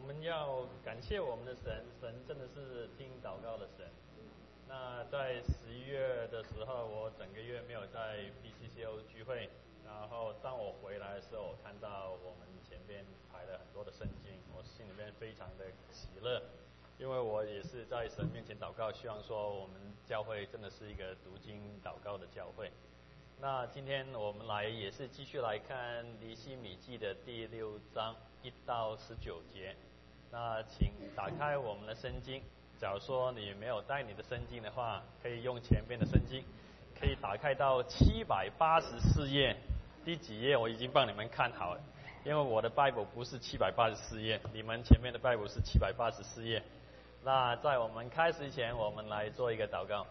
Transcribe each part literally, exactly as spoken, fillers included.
们要感谢我们的神，神真的是听祷告的神。那在十一月的时候，我整个月没有在 P C C O 聚会，然后当我回来的时候，我看到我们前边排了很多的圣经，我心里面非常的喜乐，因为我也是在神面前祷告，希望说我们教会真的是一个读经祷告的教会。那今天我们来也是继续来看尼希米记的第六章一到十九节。那请打开我们的圣经，假如说你没有带你的圣经的话，可以用前面的圣经，可以打开到七百八十四页，第几页我已经帮你们看好了，因为我的 Bible 不是七百八十四页，你们前面的 Bible 是七百八十四页。那在我们开始前，我们来做一个祷告。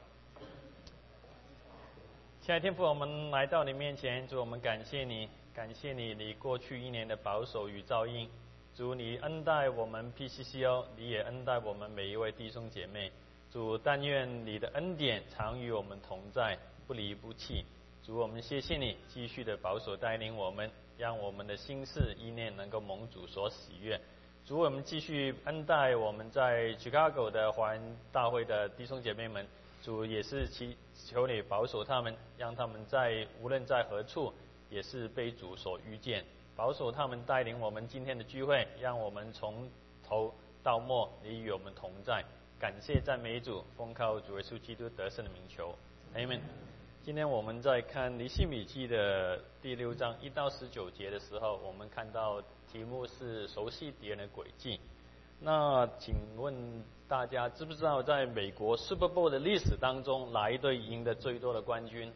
亲爱的天父，我们来到你面前，主，我们感谢你，感谢你，你过去一年的保守与照应。主，你恩待我们 P C C O， 你也恩待我们每一位弟兄姐妹。主，但愿你的恩典常与我们同在，不离不弃。主，我们谢谢你继续的保守带领我们，让我们的心事意念能够蒙主所喜悦。主，我们继续恩待我们在 Chicago 的华人大会的弟兄姐妹们。主，也是祈求你保守他们，让他们在无论在何处也是被主所遇见，保守他们带领我们今天的聚会，让我们从头到末你与我们同在。感谢赞美主，奉靠主耶稣基督得胜的名求 Amen。 今天我们在看尼希米记的第六章一到十九节的时候，我们看到题目是熟悉敌人的诡计。那请问大家知不知道，在美国 Super Bowl 的历史当中，哪一队赢得最多的冠军？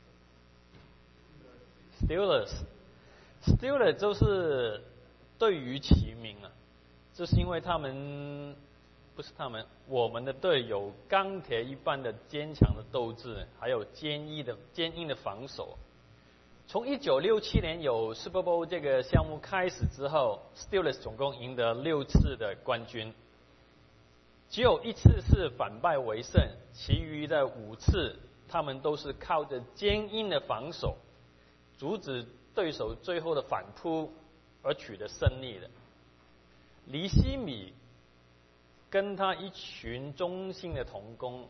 Steelers。Steelers 就是队与其名啊，就是因为他们不是他们，我们的队有钢铁一般的坚强的斗志，还有坚毅的坚硬的防守。从一九六七年有 Super Bowl 这个项目开始之后， Steelers 总共赢得六次的冠军，只有一次是反败为胜，其余的五次他们都是靠着坚硬的防守阻止对手最后的反扑而取得胜利的。尼希米跟他一群忠心的同工，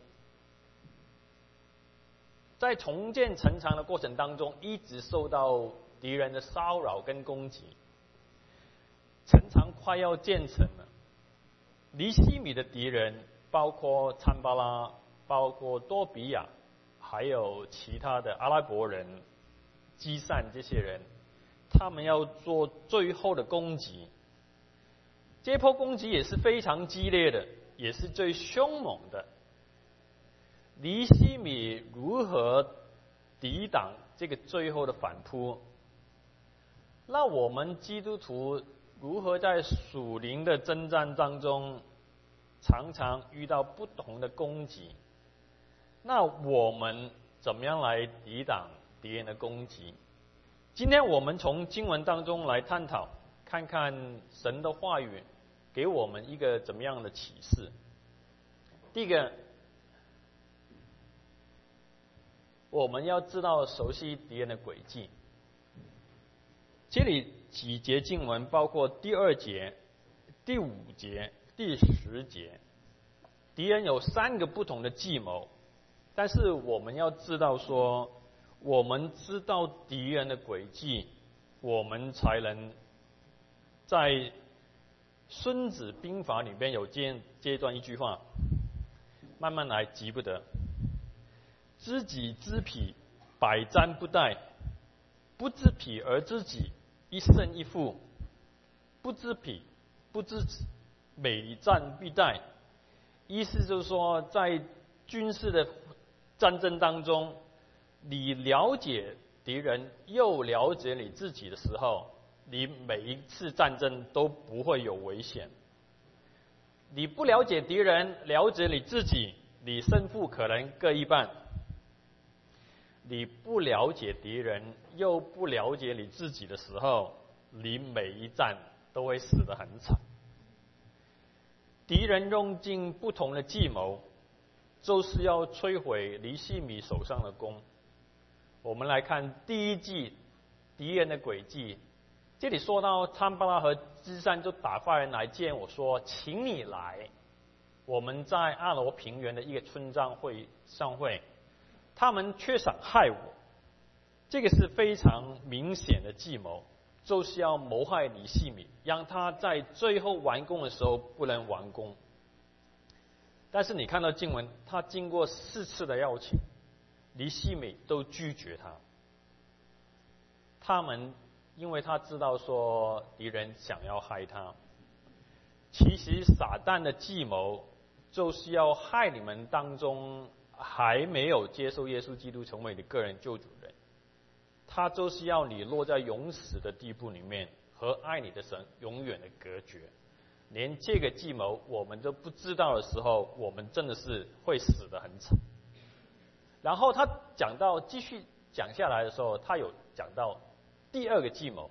在重建城墙的过程当中，一直受到敌人的骚扰跟攻击。城墙快要建成了，尼希米的敌人包括参巴拉，包括多比亚，还有其他的阿拉伯人、基散这些人，他们要做最后的攻击。这波攻击也是非常激烈的，也是最凶猛的。尼希米如何抵挡这个最后的反扑？那我们基督徒如何在属灵的征战当中常常遇到不同的攻击？那我们怎么样来抵挡敌人的攻击？今天我们从经文当中来探讨，看看神的话语给我们一个怎么样的启示。第一个，我们要知道熟悉敌人的诡计。这里几节经文包括第二节、第五节、第十节，敌人有三个不同的计谋，但是我们要知道说，我们知道敌人的诡计，我们才能在孙子兵法里边有这这段一句话，慢慢来，急不得。知己知彼，百战不殆；不知彼而知己，一胜一负；不知彼，不知己，每战必殆。意思就是说，在军事的战争当中，你了解敌人又了解你自己的时候，你每一次战争都不会有危险。你不了解敌人，了解你自己，你胜负可能各一半。你不了解敌人，又不了解你自己的时候，你每一战都会死得很惨。敌人用尽不同的计谋，就是要摧毁尼希米手上的弓。我们来看第一计敌人的诡计，这里说到参巴拉和支山就打发人来见我说，请你来，我们在阿罗平原的一个村庄会上会，他们却想害我，这个是非常明显的计谋，就是要谋害尼希米，让他在最后完工的时候不能完工。但是你看到经文，他经过四次的邀请，尼希米都拒绝他。他们因为他知道说敌人想要害他，其实撒旦的计谋就是要害你们当中还没有接受耶稣基督成为你个人救主人，他就是要你落在永死的地步里面，和爱你的神永远的隔绝。连这个计谋我们都不知道的时候，我们真的是会死得很惨。然后他讲到继续讲下来的时候，他有讲到第二个计谋。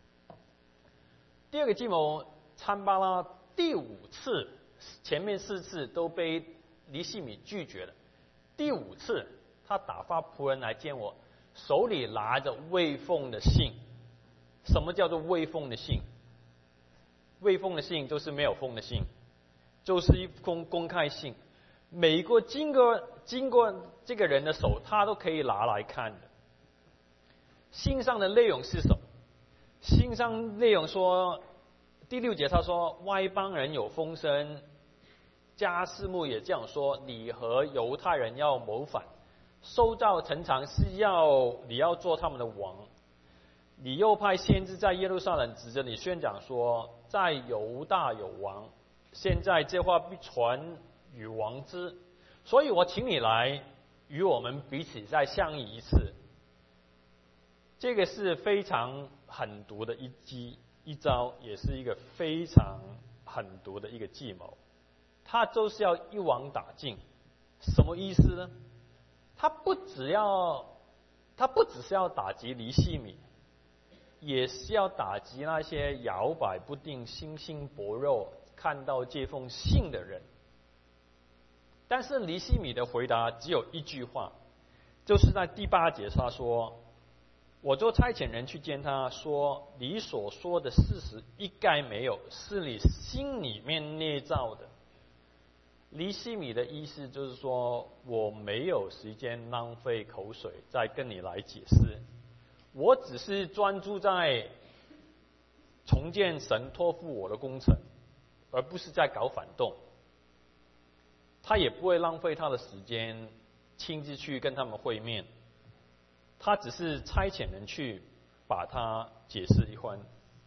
第二个计谋，参巴拉第五次，前面四次都被尼希米拒绝了。第五次，他打发仆人来见我，手里拿着未封的信。什么叫做未封的信？未封的信就是没有封的信，就是一封公开信，每个经过经过这个人的手，他都可以拿来看的。信上的内容是什么？信上内容说，第六节他说，外邦人有风声，迦示穆也这样说，你和犹太人要谋反，受造陈常是要你要做他们的王。你又派先知在耶路撒冷指着你宣讲说，在犹大有王，现在这话必传与王知，所以我请你来与我们彼此再相议一次。这个是非常狠毒的一计一招，也是一个非常狠毒的一个计谋。他就是要一网打尽。什么意思呢？他不只要他不只是要打击尼希米，也是要打击那些摇摆不定、心性薄弱、看到这封信的人。但是尼希米的回答只有一句话，就是在第八节他说，我就差遣人去见他，说你所说的事实一概没有，是你心里面捏造的。尼希米的意思就是说，我没有时间浪费口水再跟你来解释，我只是专注在重建神托付我的工程，而不是在搞反动。他也不会浪费他的时间亲自去跟他们会面，他只是差遣人去把他解释一番。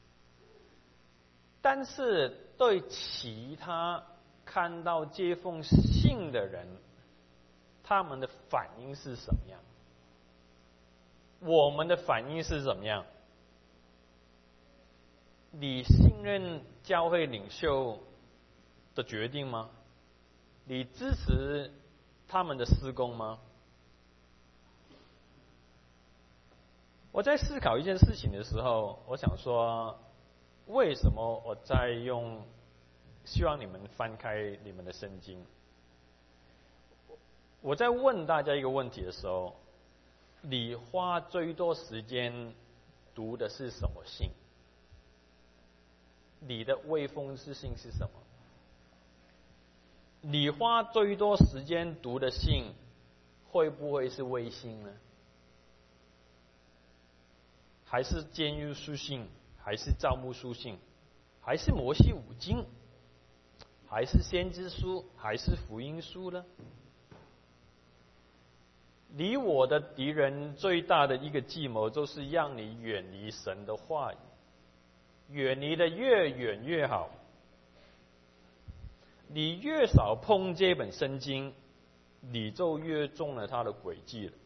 但是对其他看到这封信的人，他们的反应是什么样？我们的反应是怎么样？你信任教会领袖的决定吗？你支持他们的事工吗？我在思考一件事情的时候，我想说，为什么我在用希望你们翻开你们的圣经？我在问大家一个问题的时候，你花最多时间读的是什么信？你的未封之信是什么？你花最多时间读的信，会不会是未信呢？还是监狱书信？还是造牧书信？还是摩西五经？还是先知书？还是福音书呢？你我的敌人最大的一个计谋，就是让你远离神的话语，远离的越远越好。你越少碰这本圣经，你就越中了他的诡计了。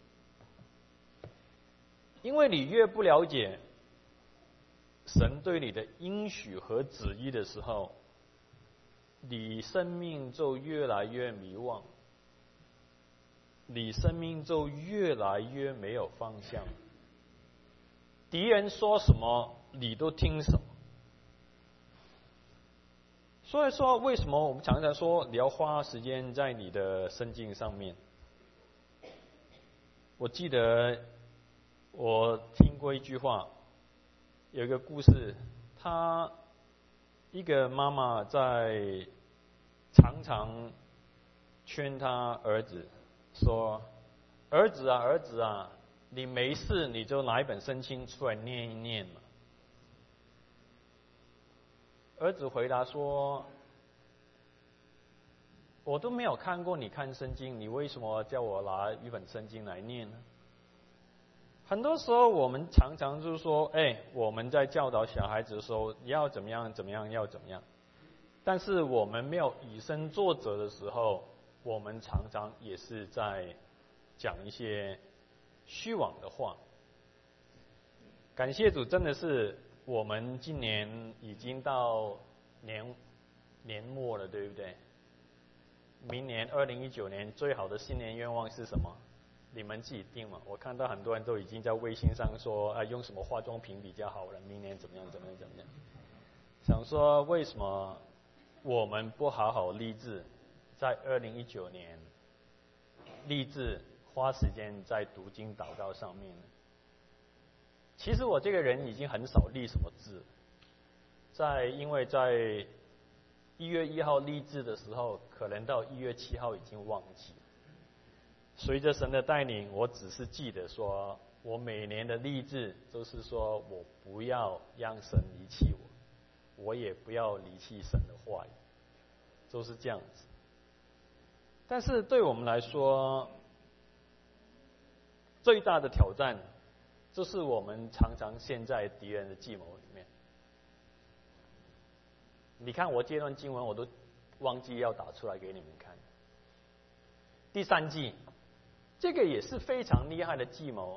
因为你越不了解神对你的应许和旨意的时候，你生命就越来越迷惘，你生命就越来越没有方向。敌人说什么，你都听什么。所以说，为什么我们常常说你要花时间在你的圣经上面？我记得我听过一句话，有一个故事，他一个妈妈在常常劝他儿子说：“儿子啊，儿子啊，你没事你就拿一本圣经出来念一念嘛。”儿子回答说：“我都没有看过你看圣经，你为什么叫我拿一本圣经来念呢？”很多时候我们常常就是说，哎，我们在教导小孩子的时候要怎么样怎么样要怎么样，但是我们没有以身作则的时候，我们常常也是在讲一些虚妄的话。感谢主，真的是我们今年已经到年年末了，对不对？明年二零一九年最好的新年愿望是什么？你们自己定嘛。我看到很多人都已经在微信上说，啊，用什么化妆品比较好了，明年怎么样怎么样怎么样。想说为什么我们不好好立志，在二零一九年立志花时间在读经祷告上面呢？其实我这个人已经很少立什么志，在因为在一月一号立志的时候，可能到一月七号已经忘记了。随着神的带领，我只是记得说，我每年的立志就是说我不要让神离弃我，我也不要离弃神的话语，就是这样子。但是对我们来说，最大的挑战就是我们常常陷在敌人的计谋里面。你看我这段经文我都忘记要打出来给你们看。第三季，这个也是非常厉害的计谋。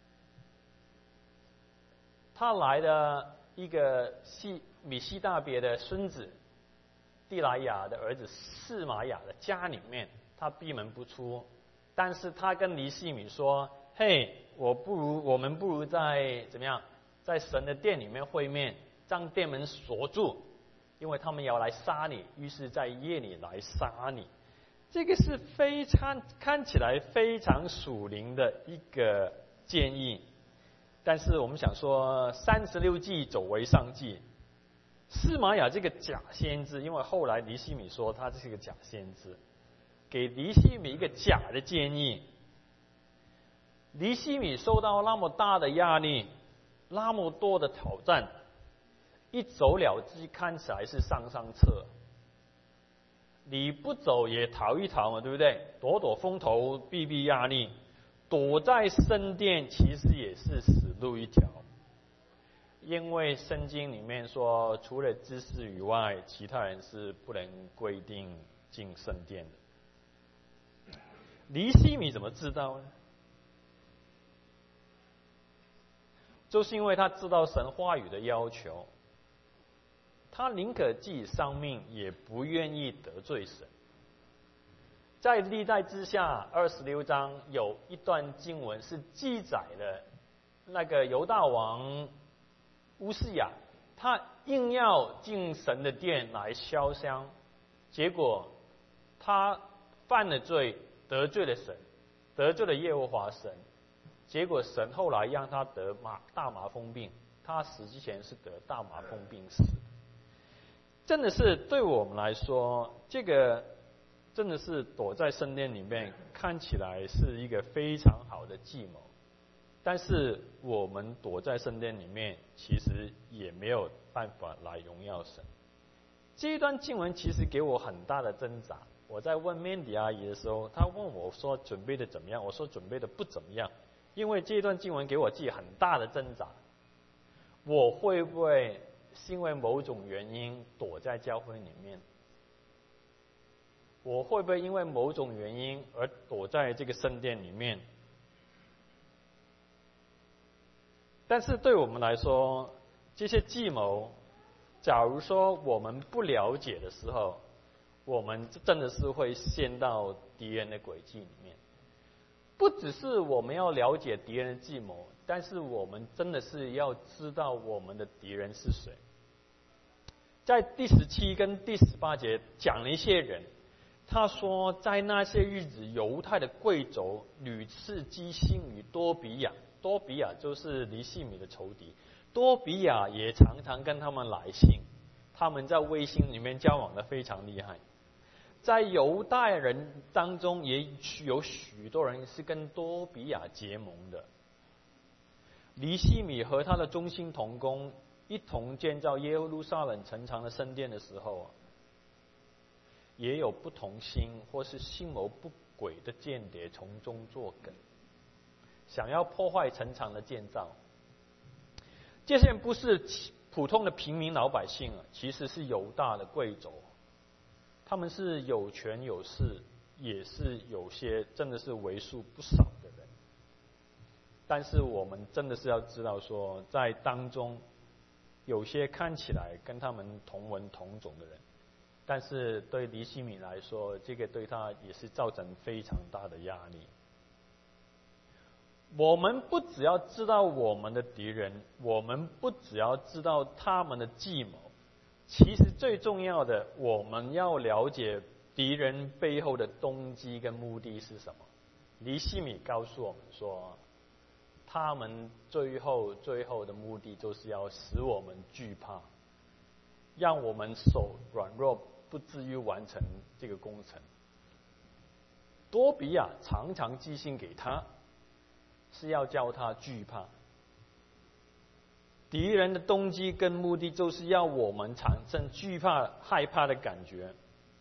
他来的一个西米西大别的孙子蒂莱雅的儿子示玛雅的家里面，他闭门不出，但是他跟尼西米说：“嘿，我不如我们不如在怎么样，在神的殿里面会面，将殿门锁住，因为他们要来杀你，于是在夜里来杀你。”这个是非常看起来非常属灵的一个建议，但是我们想说三十六计走为上计。示玛雅这个假先知，因为后来尼西米说他是个假先知，给尼西米一个假的建议。尼西米受到那么大的压力，那么多的挑战，一走了之，看起来是上上策。你不走也逃一逃嘛，对不对？躲躲风头，避避压力，躲在圣殿其实也是死路一条。因为圣经里面说，除了知识以外，其他人是不能规定进圣殿的。尼西米怎么知道呢？就是因为他知道神话语的要求。他宁可自己丧命，也不愿意得罪神。在历代之下二十六章有一段经文是记载了那个犹大王乌西雅，他硬要进神的殿来烧香，结果他犯了罪，得罪了神，得罪了耶和华神，结果神后来让他得麻大麻风病，他死之前是得大麻风病死。真的是对我们来说，这个真的是躲在圣殿里面，看起来是一个非常好的计谋。但是我们躲在圣殿里面，其实也没有办法来荣耀神。这一段经文其实给我很大的挣扎。我在问 Mandy 阿姨的时候，她问我说准备的怎么样？我说准备的不怎么样，因为这一段经文给我自己很大的挣扎。我会不会是因为某种原因躲在教会里面？我会不会因为某种原因而躲在这个圣殿里面？但是对我们来说，这些计谋，假如说我们不了解的时候，我们真的是会陷到敌人的诡计里面。不只是我们要了解敌人的计谋，但是我们真的是要知道我们的敌人是谁。在第十七跟第十八节讲了一些人，他说在那些日子，犹太的贵族屡次寄信于多比亚，多比亚就是尼西米的仇敌，多比亚也常常跟他们来信， 他们在卫星里面交往的非常厉害。在犹太人当中，也有许多人是跟多比亚结盟的。尼希米和他的忠心同工一同建造耶路撒冷城墙的圣殿的时候，也有不同心或是心谋不轨的间谍从中作梗，想要破坏城墙的建造。这些人不是普通的平民老百姓啊，其实是犹大的贵族，他们是有权有势，也是有些真的是为数不少的人。但是我们真的是要知道说，在当中有些看起来跟他们同文同种的人，但是对尼希米来说，这个对他也是造成非常大的压力。我们不只要知道我们的敌人，我们不只要知道他们的计谋，其实最重要的，我们要了解敌人背后的动机跟目的是什么。尼希米告诉我们说，他们最后最后的目的就是要使我们惧怕，让我们手软弱，不至于完成这个工程。多比亚常常寄信给他，是要叫他惧怕。敌人的动机跟目的就是要我们产生惧怕、害怕的感觉。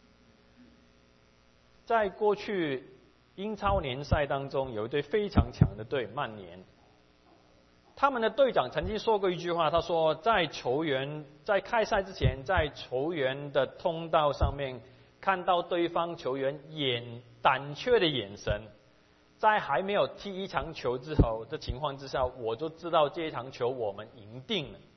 在过去英超联赛当中，有一队非常强的队曼联，他们的队长曾经说过一句话，他说在球员在开赛之前，在球员的通道上面看到对方球员眼胆怯的眼神，在还没有踢一场球之后的情况之下，我就知道这一场球我们赢定了。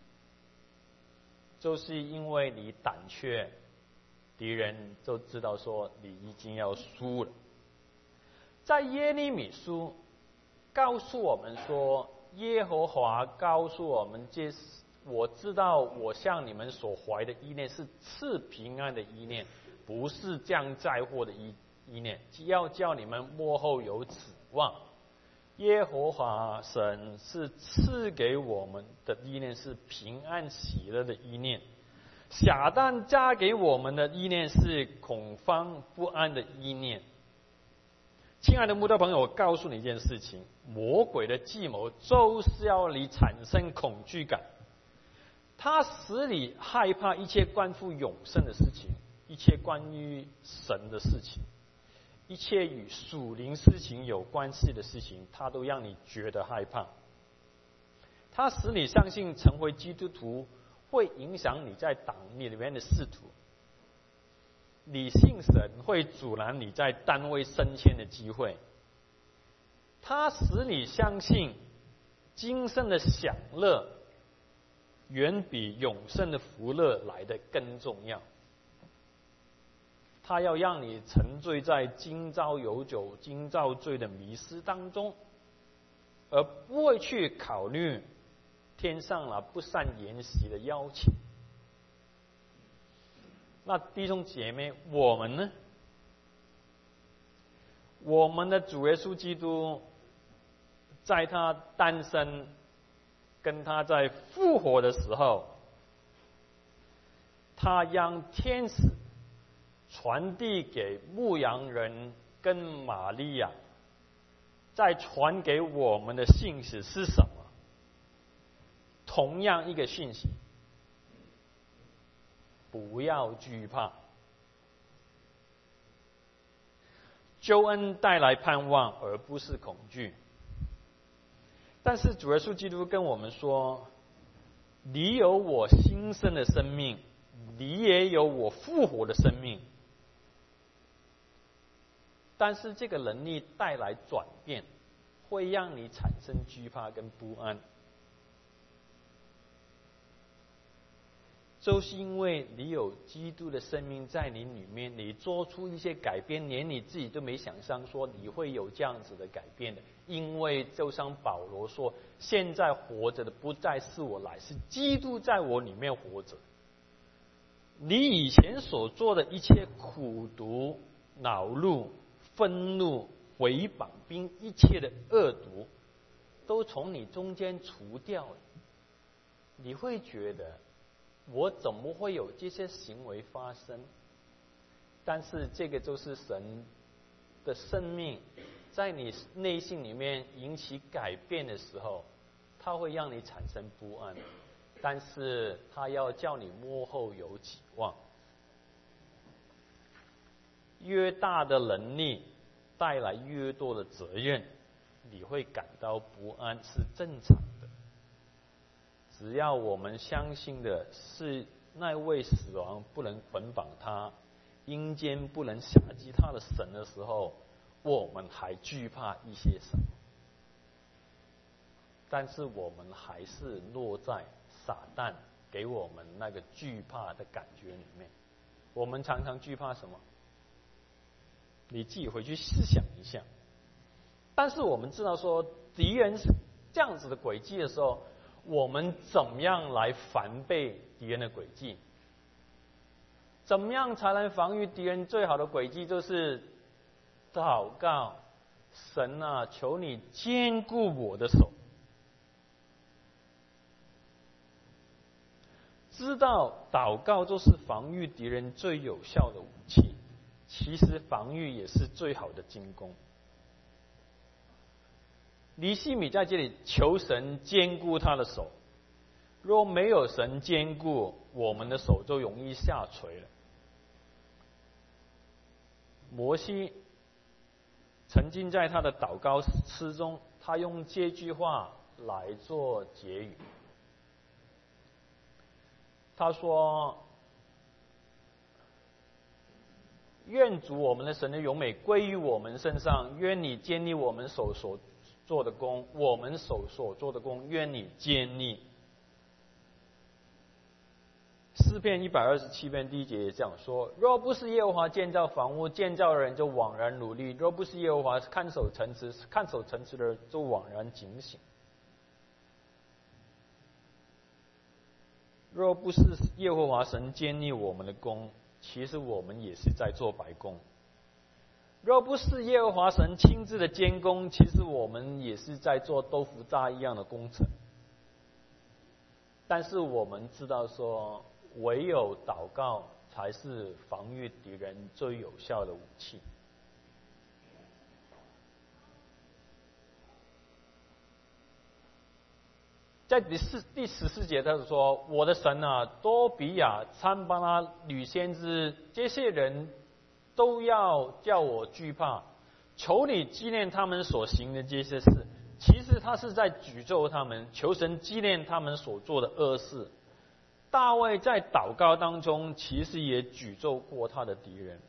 就是因为你胆怯，敌人就知道说你已经要输了。在耶利米书告诉我们说，耶和华告诉我们，这我知道我向你们所怀的意念是赐平安的意念，不是降灾祸的意意念，要叫你们末后有指望。耶和华神是赐给我们的意念是平安喜乐的意念，撒旦加给我们的意念是恐慌不安的意念。亲爱的慕道朋友，我告诉你一件事情，魔鬼的计谋就是要你产生恐惧感，他使你害怕一切关乎永生的事情，一切关于神的事情，一切与属灵事情有关系的事情，他都让你觉得害怕。他使你相信成为基督徒会影响你在党里面的仕途，你信神会阻拦你在单位升迁的机会，他使你相信今生的享乐远比永生的福乐来得更重要。他要让你沉醉在今朝有酒今朝醉的迷思当中，而不会去考虑天上了不善言习的邀请。那弟兄姐妹，我们呢？我们的主耶稣基督在他诞生跟他在复活的时候，他让天使传递给牧羊人跟玛利亚，再传给我们的信息是什么？同样一个信息，不要惧怕。救恩带来盼望，而不是恐惧。但是主耶稣基督跟我们说，你有我新生的生命，你也有我复活的生命。但是这个能力带来转变，会让你产生惧怕跟不安，就是因为你有基督的生命在你里面，你做出一些改变，连你自己都没想象说你会有这样子的改变的。因为就像保罗说，现在活着的不再是我来，是基督在我里面活着。你以前所做的一切苦毒、恼怒、愤怒、毁谤并一切的恶毒，都从你中间除掉了。你会觉得我怎么会有这些行为发生？但是这个就是神的生命在你内心里面引起改变的时候，它会让你产生不安，但是它要叫你幕后有指望。越大的能力带来越多的责任，你会感到不安，是正常的。只要我们相信的是那位死亡不能捆绑他，阴间不能辖制他的神的时候，我们还惧怕一些什么？但是我们还是落在撒旦给我们那个惧怕的感觉里面。我们常常惧怕什么？你自己回去思想一下。但是我们知道说，敌人是这样子的诡计的时候，我们怎么样来防备敌人的诡计？怎么样才能防御敌人？最好的诡计就是祷告，神啊，求你坚固我的手。知道祷告就是防御敌人最有效的武器，其实防御也是最好的进攻。尼希米在这里求神坚固他的手，若没有神坚固，我们的手就容易下垂了。摩西曾经在他的祷告诗中，他用这句话来做结语。他说：愿主我们的神的荣美归于我们身上，愿你坚立我们手所做的工，我们手所做的工，愿你坚立。诗篇一百二十七篇第一节也这样说：若不是耶和华建造房屋，建造的人就枉然努力；若不是耶和华看守城池，看守城池的人就枉然警醒。若不是耶和华神坚立我们的工，其实我们也是在做白工。若不是耶和华神亲自的监工，其实我们也是在做豆腐渣一样的工程。但是我们知道说，唯有祷告才是防御敌人最有效的武器。在第四第十四节，他说：“我的神啊，多比亚、参巴拉、吕先知，这些人都要叫我惧怕。求你纪念他们所行的这些事。”其实他是在诅咒他们，求神纪念他们所做的恶事。大卫在祷告当中，其实也诅咒过他的敌人。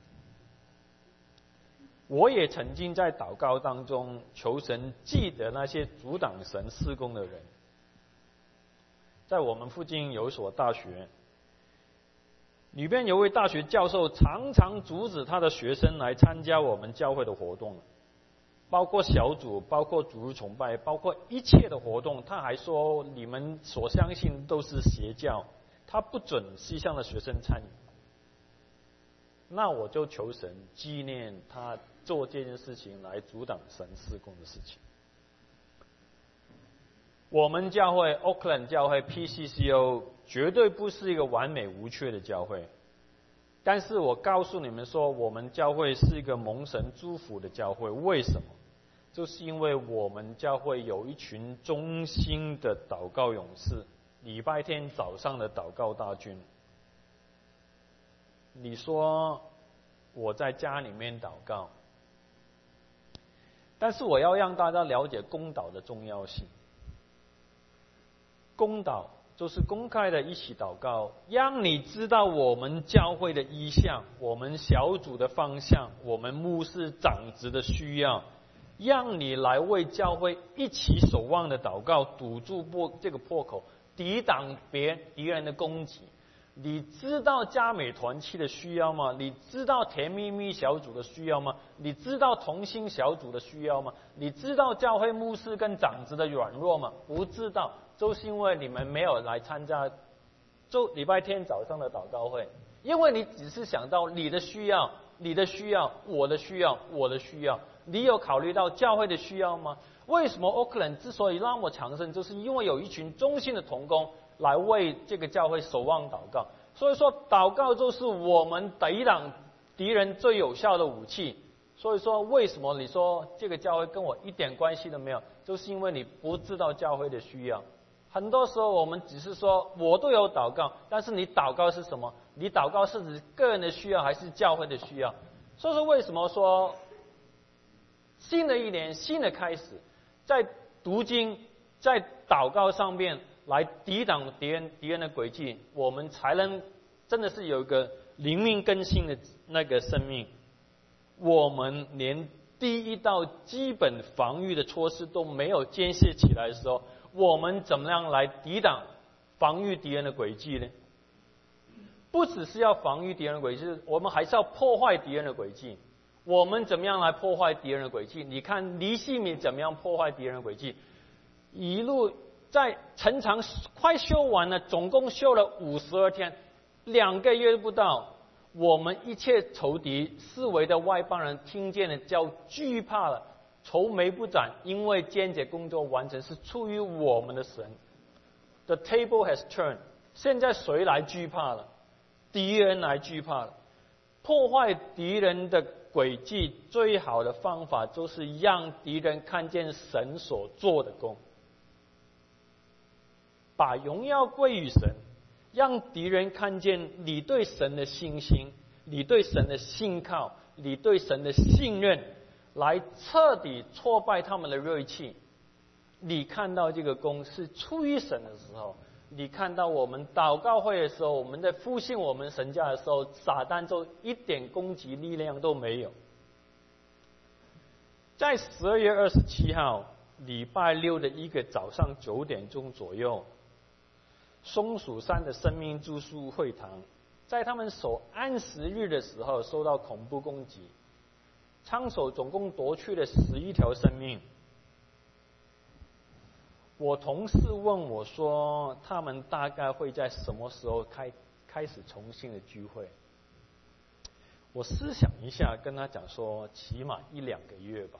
我也曾经在祷告当中求神记得那些阻挡神事工的人。在我们附近有一所大学，里边有位大学教授常常阻止他的学生来参加我们教会的活动，包括小组，包括主日崇拜，包括一切的活动。他还说你们所相信都是邪教，他不准西向的学生参与。那我就求神纪念他做这件事情来阻挡神事工的事情。我们教会 Oakland 教会 P C C O 绝对不是一个完美无缺的教会，但是我告诉你们说，我们教会是一个蒙神祝福的教会。为什么？就是因为我们教会有一群忠心的祷告勇士，礼拜天早上的祷告大军。你说我在家里面祷告，但是我要让大家了解公祷的重要性。公祷就是公开的一起祷告，让你知道我们教会的意向，我们小组的方向，我们牧师长子的需要，让你来为教会一起守望的祷告，堵住破这个破口，抵挡别敌人的攻击。你知道嘉美团契的需要吗？你知道甜蜜蜜小组的需要吗？你知道同心小组的需要吗？你知道教会牧师跟长子的软弱吗？不知道，就是因为你们没有来参加周礼拜天早上的祷告会，因为你只是想到你的需要，你的需要，我的需要，我的需要。你有考虑到教会的需要吗？为什么 Oakland 之所以那么强盛，就是因为有一群忠心的同工， 来为这个教会守望祷告。所以说，祷告就是我们抵挡敌人最有效的武器。所以说，为什么你说这个教会跟我一点关系都没有？就是因为你不知道教会的需要。很多时候我们只是说我都有祷告，但是你祷告是什么？你祷告是指个人的需要还是教会的需要？所以说，为什么说新的一年新的开始，在读经在祷告上面来抵挡敌人敌人的诡计，我们才能真的是有一个灵命更新的那个生命。我们连第一道基本防御的措施都没有建设起来的时候，我们怎么样来抵挡防御敌人的诡计呢？不只是要防御敌人的诡计，我们还是要破坏敌人的诡计。我们怎么样来破坏敌人的诡计？你看尼希米怎么样破坏敌人的诡计？一路在城墙快修完了，总共修了五十二天，两个月不到。我们一切仇敌四围的外邦人听见了，叫惧怕了，愁眉不展，因为间接工作完成是出于我们的神。The table has turned。现在谁来惧怕了？敌人来惧怕了。破坏敌人的诡计最好的方法，就是让敌人看见神所做的工，把荣耀归于神。让敌人看见你对神的信心，你对神的信靠，你对神的信任，来彻底挫败他们的锐气。你看到这个功是出于神的时候，你看到我们祷告会的时候，我们在复兴我们神家的时候，撒旦就一点攻击力量都没有。在十二月二十七号礼拜六的一个早上九点钟左右，松鼠山的生命住宿会堂，在他们守安息日的时候受到恐怖攻击，枪手总共夺去了十一条生命。我同事问我说，他们大概会在什么时候开开始重新的聚会？我思想一下，跟他讲说，起码一两个月吧。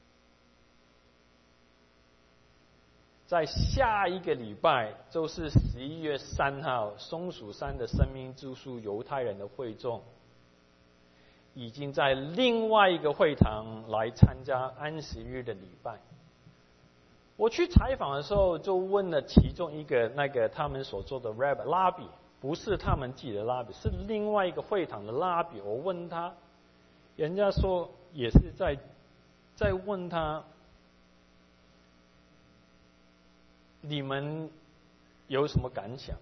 在下一个礼拜，就是十一月三号，松鼠山的生命住宿犹太人的会众，已经在另外一个会堂来参加安息日的礼拜。我去采访的时候，就问了其中一个那个他们所做的 rabbi 拉比，不是他们自己的拉比，是另外一个会堂的拉比。我问他，人家说也是在在问他，你们有什么感想？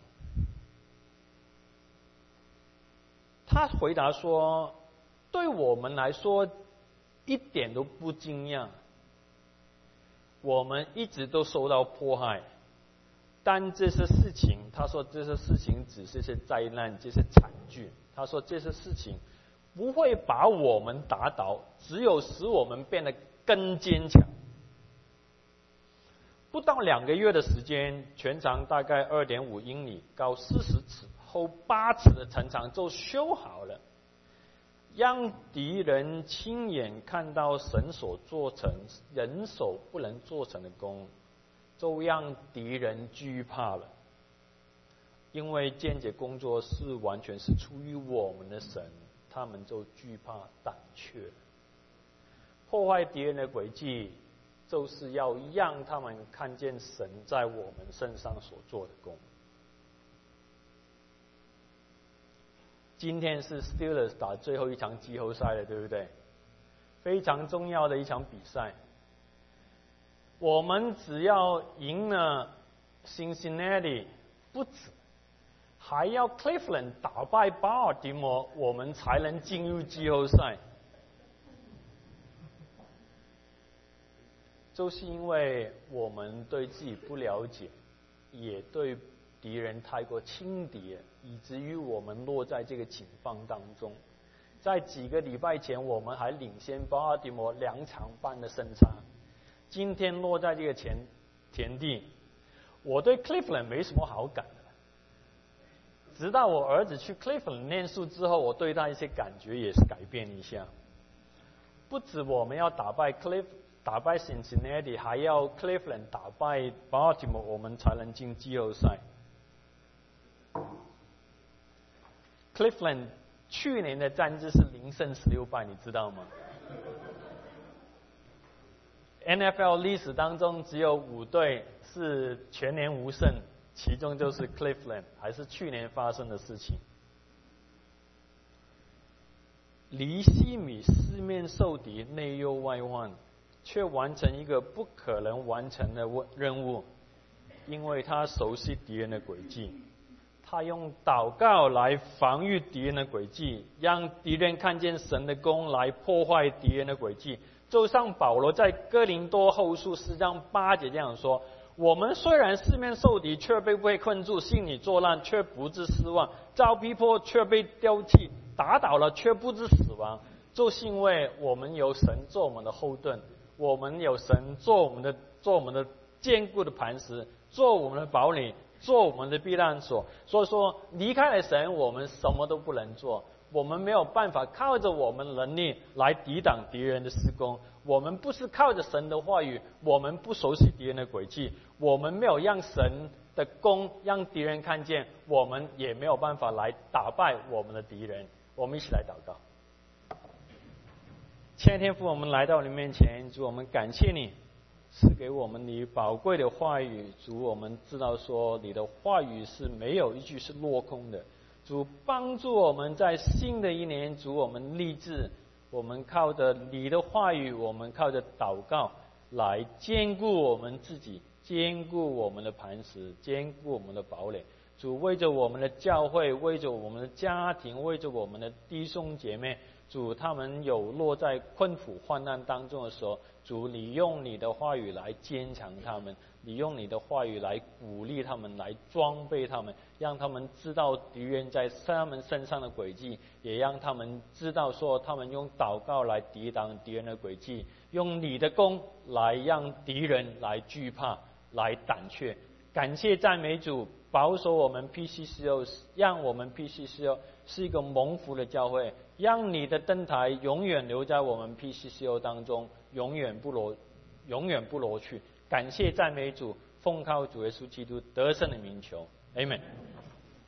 他回答说，对我们来说一点都不惊讶，我们一直都受到迫害，但这些事情，他说这些事情只是些灾难，这些惨剧，他说这些事情不会把我们打倒，只有使我们变得更坚强。不到两个月的时间，全长大概 二点五英里，高四十尺，厚八尺的城墙就修好了，让敌人亲眼看到神所做成人手不能做成的功，就让敌人惧怕了。因为间接工作是完全是出于我们的神，他们就惧怕胆怯。破坏敌人的诡计，就是要让他们看见神在我们身上所做的功。今天是 Steelers 打最后一场季后赛了，对不对？非常重要的一场比赛。我们只要赢了 Cincinnati 不止，还要 Cleveland 打败巴尔的摩，我们才能进入季后赛。就是因为我们对自己不了解，也对敌人太过轻敌，以至于我们落在这个情况当中。在几个礼拜前，我们还领先巴尔的摩两场半的胜差，今天落在这个前田地，我对 Cleveland 没什么好感的。直到我儿子去 Cleveland 念书之后，我对他一些感觉也是改变一下。不止我们要打败 Cleveland。打败 Cincinnati， 还要 Cleveland 打败 Baltimore， 我们才能进季后赛。 Cleveland 去年的战绩是零胜十六败，你知道吗？N F L 历史当中只有五队是全年无胜，其中就是 Cleveland， 还是去年发生的事情。尼希米四面受敌，内忧外患，却完成一个不可能完成的任务，因为他熟悉敌人的诡计。他用祷告来防御敌人的诡计，让敌人看见神的功来破坏敌人的诡计。就像保罗在哥林多后书四章八节这样说：我们虽然四面受敌，却被被困住；心里作难，却不致失望；遭逼迫，却被丢弃；打倒了，却不致死亡。就是因为我们有神做我们的后盾，我们有神做我们的做我们的坚固的磐石，做我们的堡垒，做我们的避难所。所以说，离开了神，我们什么都不能做。我们没有办法靠着我们能力来抵挡敌人的施攻。我们不是靠着神的话语，我们不熟悉敌人的诡计，我们没有让神的功让敌人看见，我们也没有办法来打败我们的敌人。我们一起来祷告。亲爱的天父，我们来到你面前，主，我们感谢你赐给我们你宝贵的话语。主，我们知道说你的话语是没有一句是落空的。主，帮助我们在新的一年，主，我们立志，我们靠着你的话语，我们靠着祷告来坚固我们自己，坚固我们的磐石，坚固我们的堡垒。主，为着我们的教会，为着我们的家庭，为着我们的弟兄姐妹，主，他们有落在困苦患难当中的时候，主，你用你的话语来坚强他们，你用你的话语来鼓励他们，来装备他们，让他们知道敌人在他们身上的诡计，也让他们知道说他们用祷告来抵挡敌人的诡计，用你的功来让敌人来惧怕，来胆怯。感谢赞美主，保守我们 P C C O， 让我们 P C C O 是一个蒙福的教会，让你的灯台永远留在我们 P C C O 当中，永远不挪，永远不挪去。感谢赞美主，奉靠主耶稣基督得胜的名求 ，Amen。